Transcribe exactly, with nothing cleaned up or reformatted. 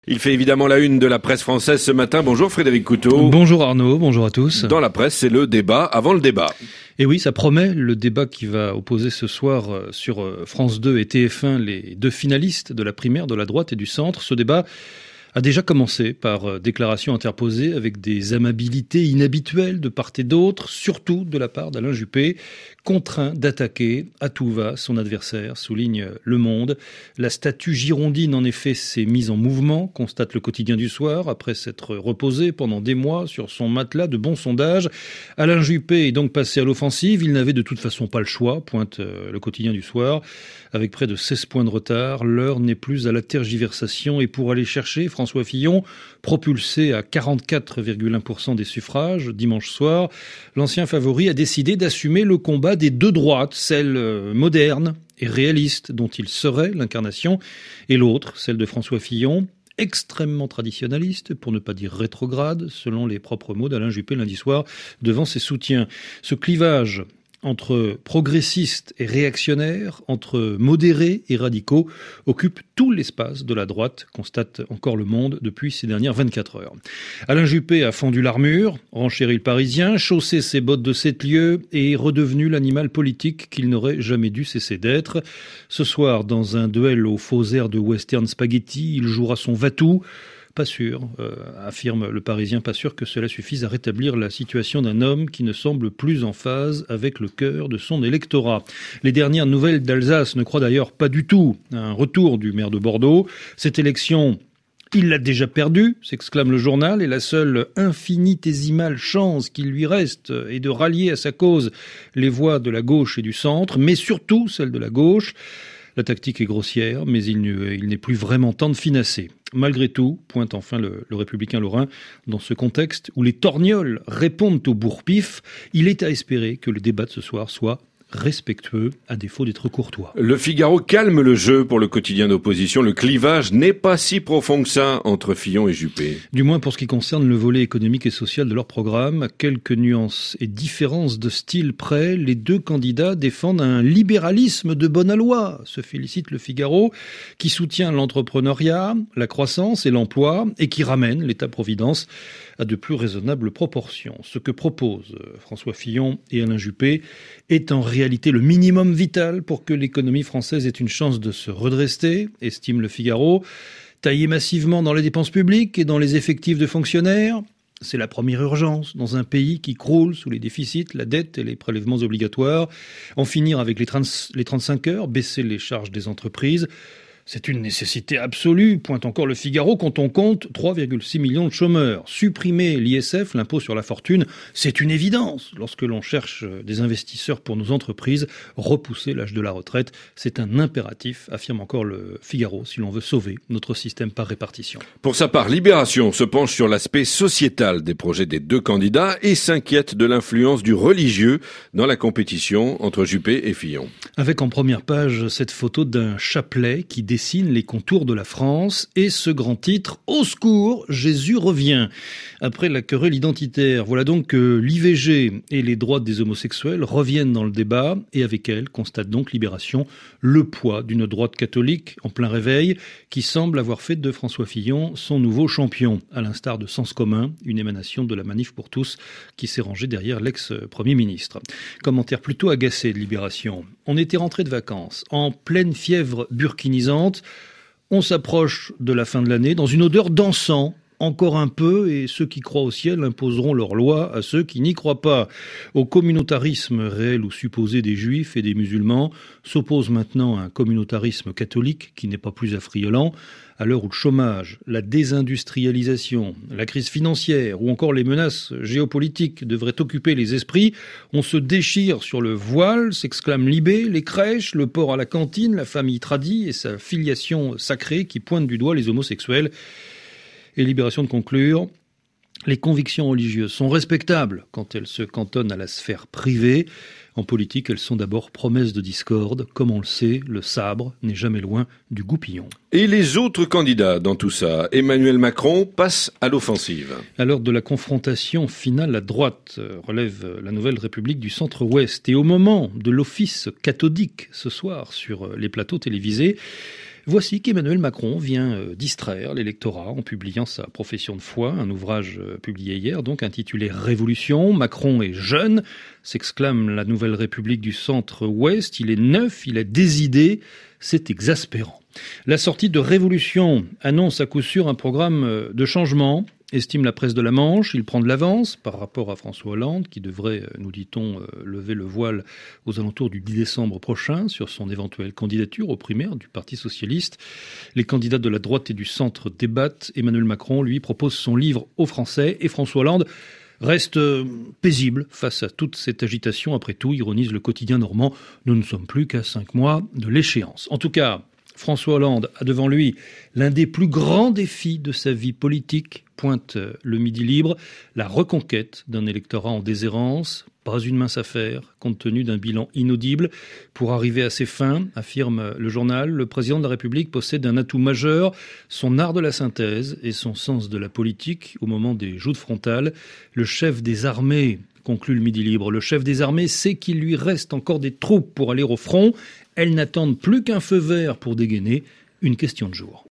Il fait évidemment la une de la presse française ce matin. Bonjour Frédéric Couteau. Bonjour Arnaud, bonjour à tous. Dans la presse, c'est le débat avant le débat. Et oui, ça promet, le débat qui va opposer ce soir sur France deux et T F un les deux finalistes de la primaire de la droite et du centre. Ce débat a déjà commencé par déclaration interposée avec des amabilités inhabituelles de part et d'autre, surtout de la part d'Alain Juppé, contraint d'attaquer à tout va son adversaire, souligne Le Monde. La statue girondine, en effet, s'est mise en mouvement, constate le quotidien du soir, après s'être reposé pendant des mois sur son matelas de bons sondages. Alain Juppé est donc passé à l'offensive. Il n'avait de toute façon pas le choix, pointe le quotidien du soir. Avec près de seize points de retard, l'heure n'est plus à la tergiversation. Et pour aller chercher François Fillon, propulsé à quarante-quatre virgule un pour cent des suffrages dimanche soir, l'ancien favori a décidé d'assumer le combat des deux droites, celle moderne et réaliste dont il serait l'incarnation, et l'autre, celle de François Fillon, extrêmement traditionnaliste, pour ne pas dire rétrograde, selon les propres mots d'Alain Juppé lundi soir, devant ses soutiens. Ce clivage entre progressistes et réactionnaires, entre modérés et radicaux, occupe tout l'espace de la droite, constate encore Le Monde depuis ces dernières vingt-quatre heures. Alain Juppé a fendu l'armure, renchéri le Parisien, chaussé ses bottes de sept lieues et est redevenu l'animal politique qu'il n'aurait jamais dû cesser d'être. Ce soir, dans un duel aux faux airs de western spaghetti, il jouera son va-tout. Pas sûr, euh, affirme le Parisien, pas sûr que cela suffise à rétablir la situation d'un homme qui ne semble plus en phase avec le cœur de son électorat. Les dernières nouvelles d'Alsace ne croient d'ailleurs pas du tout à un retour du maire de Bordeaux. Cette élection, il l'a déjà perdue, s'exclame le journal, et la seule infinitésimale chance qu'il lui reste est de rallier à sa cause les voix de la gauche et du centre, mais surtout celles de la gauche. La tactique est grossière, mais il n'est plus vraiment temps de finasser. Malgré tout, pointe enfin le, le républicain lorrain, dans ce contexte où les torgnoles répondent au bourre-pif, il est à espérer que le débat de ce soir soit respectueux, à défaut d'être courtois. Le Figaro calme le jeu pour le quotidien d'opposition. Le clivage n'est pas si profond que ça entre Fillon et Juppé. Du moins pour ce qui concerne le volet économique et social de leur programme. À quelques nuances et différences de style près, les deux candidats défendent un libéralisme de bonne aloi, se félicite le Figaro, qui soutient l'entrepreneuriat, la croissance et l'emploi, et qui ramène l'État-providence à de plus raisonnables proportions. Ce que proposent François Fillon et Alain Juppé est en réalité le minimum vital pour que l'économie française ait une chance de se redresser, estime le Figaro. Tailler massivement dans les dépenses publiques et dans les effectifs de fonctionnaires, c'est la première urgence dans un pays qui croule sous les déficits, la dette et les prélèvements obligatoires. En finir avec les trente-cinq heures, baisser les charges des entreprises. C'est une nécessité absolue, pointe encore le Figaro, quand on compte trois virgule six millions de chômeurs. Supprimer l'I S F, l'impôt sur la fortune, c'est une évidence. Lorsque l'on cherche des investisseurs pour nos entreprises, repousser l'âge de la retraite, c'est un impératif, affirme encore le Figaro, si l'on veut sauver notre système par répartition. Pour sa part, Libération se penche sur l'aspect sociétal des projets des deux candidats et s'inquiète de l'influence du religieux dans la compétition entre Juppé et Fillon. Avec en première page cette photo d'un chapelet qui dessine les contours de la France et ce grand titre « Au secours, Jésus revient ». Après la querelle identitaire, voilà donc que l'I V G et les droits des homosexuels reviennent dans le débat et avec elle, constate donc Libération, le poids d'une droite catholique en plein réveil qui semble avoir fait de François Fillon son nouveau champion, à l'instar de Sens commun, une émanation de la Manif pour tous qui s'est rangée derrière l'ex-premier ministre. Commentaire plutôt agacé de Libération. On était rentré de vacances, en pleine fièvre burkinisante. On s'approche de la fin de l'année dans une odeur d'encens, encore un peu, et ceux qui croient au ciel imposeront leurs lois à ceux qui n'y croient pas. Au communautarisme réel ou supposé des juifs et des musulmans s'oppose maintenant un communautarisme catholique qui n'est pas plus affriolant. À l'heure où le chômage, la désindustrialisation, la crise financière ou encore les menaces géopolitiques devraient occuper les esprits, on se déchire sur le voile, s'exclame Libé, les crèches, le port à la cantine, la famille tradie et sa filiation sacrée qui pointe du doigt les homosexuels. Et Libération de conclure, les convictions religieuses sont respectables quand elles se cantonnent à la sphère privée. En politique, elles sont d'abord promesses de discorde. Comme on le sait, le sabre n'est jamais loin du goupillon. Et les autres candidats dans tout ça, Emmanuel Macron passe à l'offensive. À l'heure de la confrontation finale à droite, relève la Nouvelle République du Centre-Ouest. Et au moment de l'office cathodique ce soir sur les plateaux télévisés, Voici qu'Emmanuel Macron vient distraire l'électorat en publiant sa profession de foi, un ouvrage publié hier, donc intitulé « Révolution ». Macron est jeune, s'exclame la nouvelle République du centre-ouest. Il est neuf, il a des idées, c'est exaspérant. La sortie de Révolution annonce à coup sûr un programme de changement, estime la presse de la Manche. Il prend de l'avance par rapport à François Hollande, qui devrait, nous dit-on, lever le voile aux alentours du dix décembre prochain sur son éventuelle candidature aux primaires du Parti socialiste. Les candidats de la droite et du centre débattent. Emmanuel Macron, lui, propose son livre aux Français et François Hollande reste paisible face à toute cette agitation. Après tout, ironise le quotidien normand, nous ne sommes plus qu'à cinq mois de l'échéance. En tout cas, François Hollande a devant lui l'un des plus grands défis de sa vie politique, pointe le Midi Libre, la reconquête d'un électorat en déshérence. Pas une mince affaire, compte tenu d'un bilan inaudible. Pour arriver à ses fins, affirme le journal, le président de la République possède un atout majeur, son art de la synthèse et son sens de la politique au moment des joutes frontales. Le chef des armées, conclut le Midi Libre, le chef des armées sait qu'il lui reste encore des troupes pour aller au front. Elles n'attendent plus qu'un feu vert pour dégainer, une question de jour.